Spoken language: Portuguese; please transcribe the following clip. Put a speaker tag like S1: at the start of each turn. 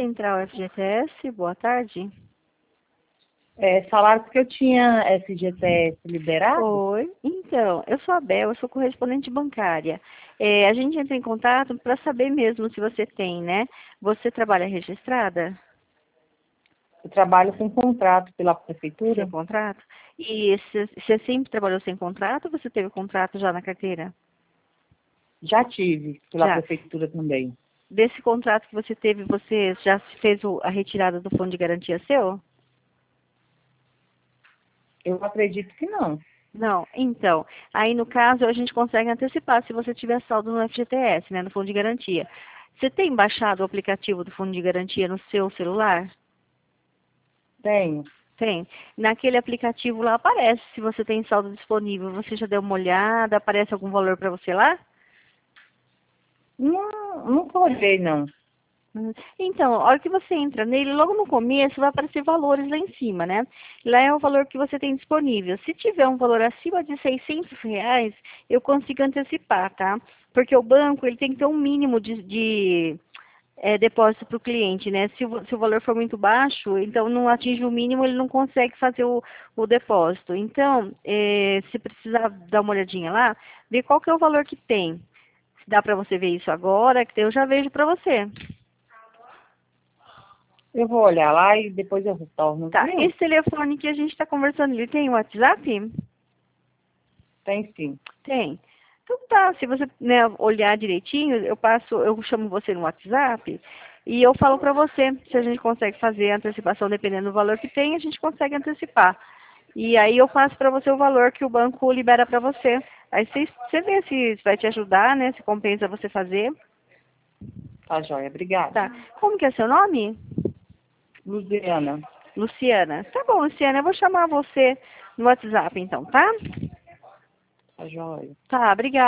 S1: Central FGTS, boa tarde.
S2: Falaram que eu tinha FGTS liberado?
S1: Oi, então, eu sou a Bel, eu sou correspondente bancária. A gente entra em contato para saber mesmo se você tem, né? Você trabalha registrada?
S2: Eu trabalho com contrato pela
S1: Sem
S2: prefeitura.
S1: contrato? E você sempre trabalhou sem contrato ou você teve contrato já na carteira?
S2: Já tive pela
S1: Já.
S2: prefeitura também.
S1: Desse contrato que você teve, você já fez a retirada do fundo de garantia seu?
S2: Eu acredito que não.
S1: Não, então, aí no caso a gente consegue antecipar se você tiver saldo no FGTS, né, no fundo de garantia. Você tem baixado o aplicativo do fundo de garantia no seu celular?
S2: Tenho.
S1: Tem. Naquele aplicativo lá aparece se você tem saldo disponível. Você já deu uma olhada? Aparece algum valor para você lá?
S2: Não, nunca olhei, não.
S1: Então, a hora que você entra nele, logo no começo vai aparecer valores lá em cima, né? Lá é o valor que você tem disponível. Se tiver um valor acima de R$ 600, eu consigo antecipar, tá? Porque o banco, ele tem que ter um mínimo de depósito para o cliente, né? Se o valor for muito baixo, então não atinge o mínimo, ele não consegue fazer o depósito. Então, se precisar dar uma olhadinha lá, ver qual que é o valor que tem. Se dá para você ver isso agora, que eu já vejo para você.
S2: Eu vou olhar lá e depois eu retorno,
S1: Tá,
S2: viu?
S1: esse telefone que a gente está conversando, ele tem WhatsApp?
S2: Tem sim.
S1: Tem. Então tá, se você, né, olhar direitinho, eu chamo você no WhatsApp e eu falo para você se a gente consegue fazer a antecipação, dependendo do valor que tem, a gente consegue antecipar. E aí eu passo para você o valor que o banco libera para você. Aí você vê se vai te ajudar, né, se compensa você fazer.
S2: Tá, joia. Obrigada.
S1: Tá. Como que é seu nome?
S2: Luciana.
S1: Luciana. Tá bom, Luciana, eu vou chamar você no WhatsApp então, tá?
S2: Tá, joia.
S1: Tá, obrigada.